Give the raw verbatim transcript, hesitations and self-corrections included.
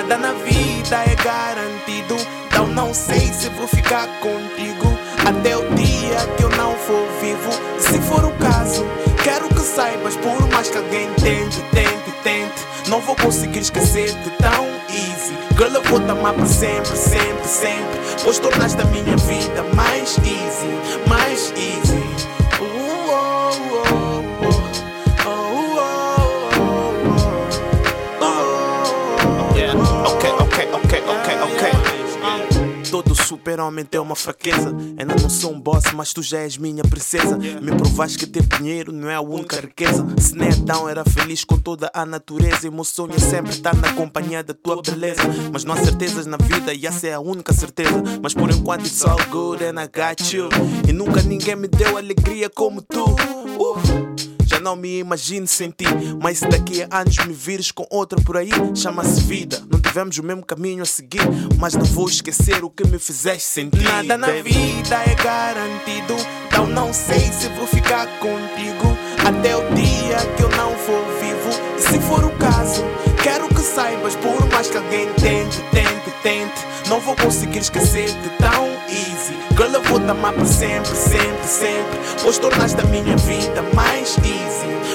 Nada na vida é garantido, então não sei se vou ficar contigo até o dia que eu não for vivo. E se for o caso, quero que saibas, por mais que alguém tente, tente, tente, não vou conseguir esquecer-te tão easy. Girl, eu vou te amar para sempre, sempre, sempre, pois tornaste a minha vida mais easy, mais easy. Uh, oh, oh, oh. Oh, oh, oh. Yeah. Ok, ok, ok, ok, ok. Todo super-homem tem uma fraqueza. Ainda não sou um boss, mas tu já és minha princesa. Me provaste que ter dinheiro não é a única riqueza. Se nem Adão era feliz com toda a natureza, e meu sonho é sempre estar na companhia da tua beleza. Mas não há certezas na vida e essa é a única certeza. Mas por enquanto it's all good and I got you. E nunca ninguém me deu alegria como tu. uh. Já não me imagino sem ti, mas se daqui a anos me vires com outra por aí, chama-se vida. Não tivemos o mesmo caminho a seguir, mas não vou esquecer o que me fizeste sentir. Nada na vida é garantido, então não sei se vou ficar contigo até o dia que eu não for vivo. E se for o caso, quero que saibas, por mais que alguém tente, tente, tente, não vou conseguir esquecer-te tão easy. Girl, eu vou te amar para sempre, sempre, sempre, pois tornaste a minha vida mais easy,